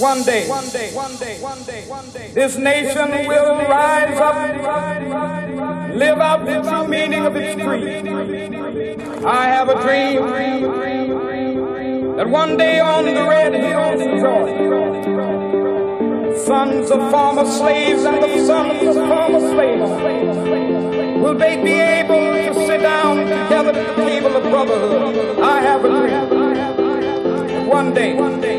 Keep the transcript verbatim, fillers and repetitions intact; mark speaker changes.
Speaker 1: One day, this nation will rise up, live out the true meaning of its creed. I have a dream that one day on the red hills of Georgia, sons of former slaves and the sons of former slaves will they be able to sit down together at the table of brotherhood. I have a dream. One day,